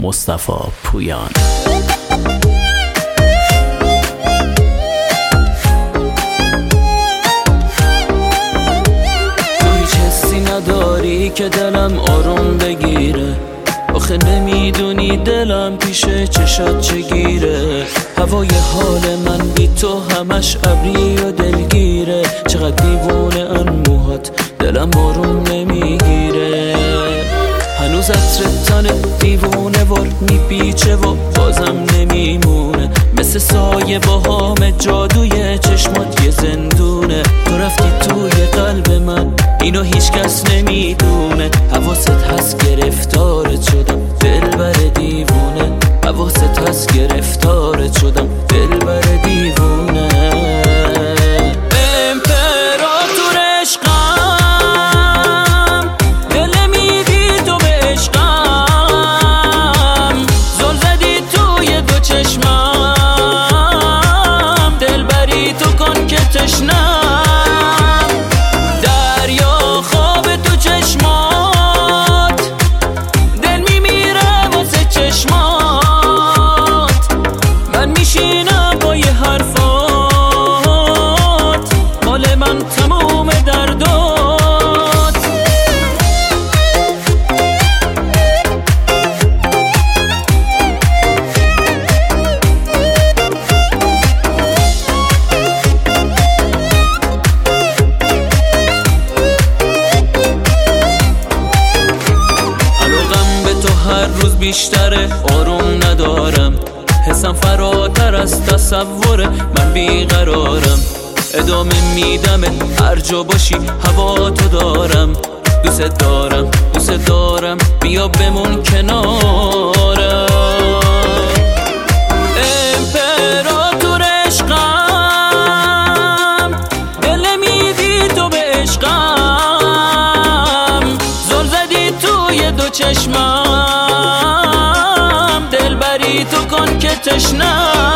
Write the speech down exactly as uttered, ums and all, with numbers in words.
مصطفی پویان. تو هیچ حسی نداری که دلم آروم بگیره، آخه نمیدونی دلم پیش چشات چگیره. هوای حال من بی تو همش ابری و دلگیره، چقدر دیوونه ان موهات دلم آروم نمیگیره. هنوز عطر تن دیوونه ور میپیچه و بازم نمیمونه، مثل سایه با هام جادوی چشمات یه زندونه. تو رفتی توی قلب من اینو هیچ کس نمیدونه، حواست هست گرفتارت شدم دلبر دیوونه، حواست هست گرفتارت شدم دلبر دیوونه. امپراتور عشقم دل میدی تو به عشقم، زل زدی توی دو چشمم، دلبری تو کن که تشنم، دریا خواب تو چشمات، دل میمیره واسه چشمات، من میشینم با یه حرفات، مال من تموم دردات. هر روز بیشتره آروم ندارم، حسم فراتر از تصوره، من بیقرارم، ادامه میدم هر جا باشی هوا تو دارم، دوست دارم دوست دارم بیا بمون کنارم. امپراتور عشقم دل میدی تو به عشقم، زل زدی توی دو چشمم، دلبری تو کن که تشنم،